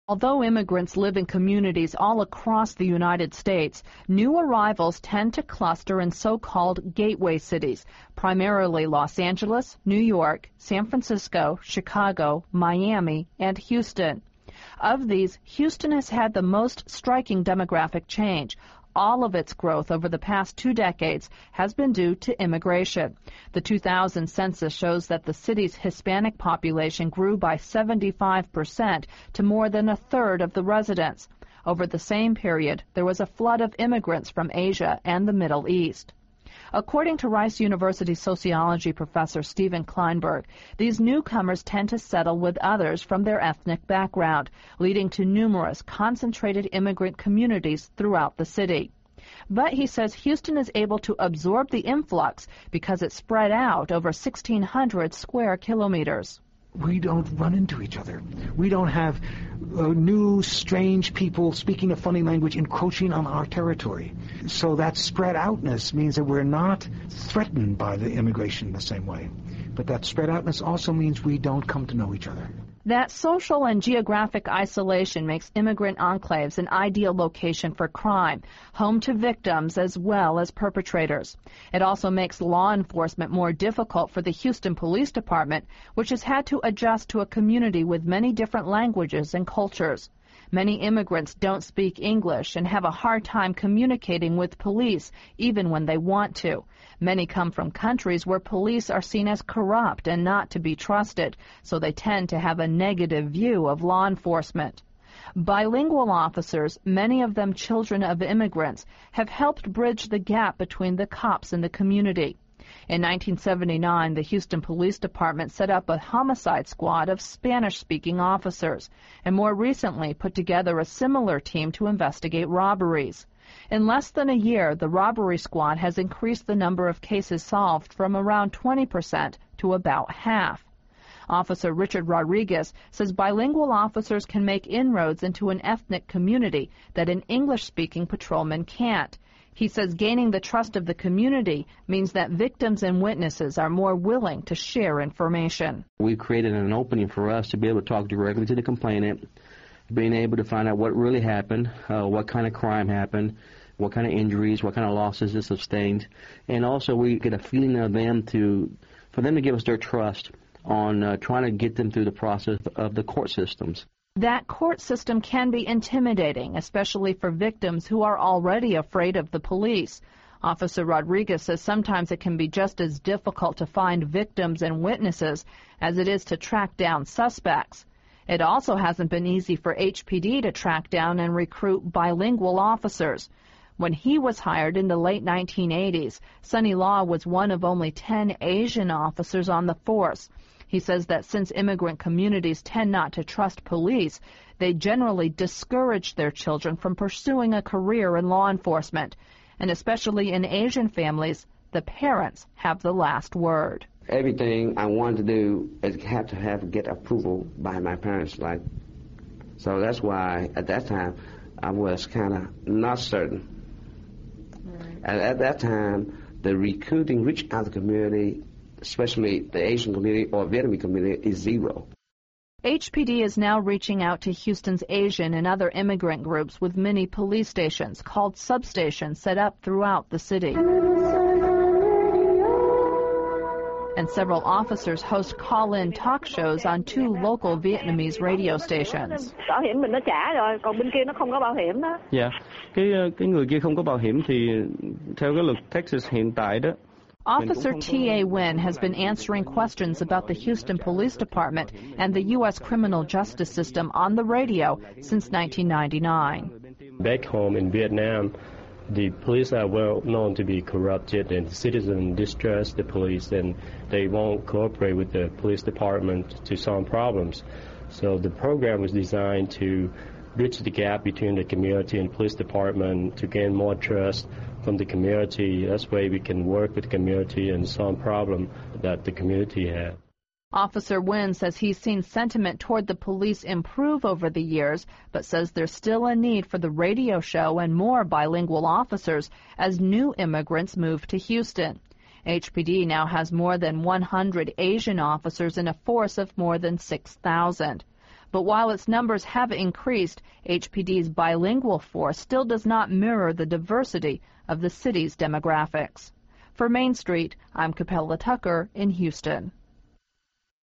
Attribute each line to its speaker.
Speaker 1: Although immigrants live in communities all across the United States, new arrivals tend to cluster in so-called gateway cities, primarily Los Angeles, New York, San Francisco, Chicago, Miami, and Houston. Of these, Houston has had the most striking demographic change. All of its growth over the past 2 decades has been due to immigration. The 2000 census shows that the city's Hispanic population grew by 75% to more than a third of the residents. Over the same period, there was a flood of immigrants from Asia and the Middle East. According to Rice University sociology professor Stephen Kleinberg, these newcomers tend to settle with others from their ethnic background, leading to numerous concentrated immigrant communities throughout the city. But he says Houston is able to absorb the influx because it's spread out over 1,600 square kilometers.
Speaker 2: We don't run into each other. We don't have new, strange people speaking a funny language encroaching on our territory. So that spread outness means that we're not threatened by the immigration the same way. But that spread outness also means we don't come to know each other.
Speaker 1: That social and geographic isolation makes immigrant enclaves an ideal location for crime, home to victims as well as perpetrators. It also makes law enforcement more difficult for the Houston Police Department, which has had to adjust to a community with many different languages and cultures. Many immigrants don't speak English and have a hard time communicating with police, even when they want to. Many come from countries where police are seen as corrupt and not to be trusted, so they tend to have a negative view of law enforcement. Bilingual officers, many of them children of immigrants, have helped bridge the gap between the cops and the community. In 1979, the Houston Police Department set up a homicide squad of Spanish-speaking officers, and more recently put together a similar team to investigate robberies. In less than a year, the robbery squad has increased the number of cases solved from around 20% to about half. Officer Richard Rodriguez says bilingual officers can make inroads into an ethnic community that an English-speaking patrolman can't. He says gaining the trust of the community means that victims and witnesses are more willing to share information.
Speaker 3: We've created an opening for us to be able to talk directly to the complainant, being able to find out what really happened, what kind of crime happened, what kind of injuries, what kind of losses is sustained, and also we get a feeling of them for them to give us their trust on trying to get them through the process of the court systems.
Speaker 1: That court system can be intimidating, especially for victims who are already afraid of the police. Officer Rodriguez says sometimes it can be just as difficult to find victims and witnesses as it is to track down suspects. It also hasn't been easy for HPD to track down and recruit bilingual officers. When he was hired in the late 1980s, Sonny Law was one of only 10 Asian officers on the force. He says that since immigrant communities tend not to trust police, they generally discourage their children from pursuing a career in law enforcement. And especially in Asian families, the parents have the last word.
Speaker 4: Everything I wanted to do is have to get approval by my parents. So that's why at that time I was kind of not certain. Right. And at that time, the recruiting reached out to the community, especially the Asian community or Vietnamese community, is zero.
Speaker 1: HPD is now reaching out to Houston's Asian and other immigrant groups with mini police stations called substations set up throughout the city. And several officers host call-in talk shows on 2 local Vietnamese radio stations.
Speaker 5: Yeah, cái người kia không có bảo hiểm thì theo cái luật Texas hiện tại đó.
Speaker 1: Officer T.A. Wynn has been answering questions about the Houston Police Department and the U.S. criminal justice system on the radio since 1999.
Speaker 6: Back home in Vietnam, the police are well known to be corrupted, and citizens distrust the police, and they won't cooperate with the police department to solve problems. So the program was designed to bridge the gap between the community and police department to gain more trust from the community. That's why we can work with the community and solve problems that the community has.
Speaker 1: Officer Wynn says he's seen sentiment toward the police improve over the years, but says there's still a need for the radio show and more bilingual officers as new immigrants move to Houston. HPD now has more than 100 Asian officers in a force of more than 6,000. But while its numbers have increased, HPD's bilingual force still does not mirror the diversity of the city's demographics. For Main Street, I'm Capella Tucker in Houston.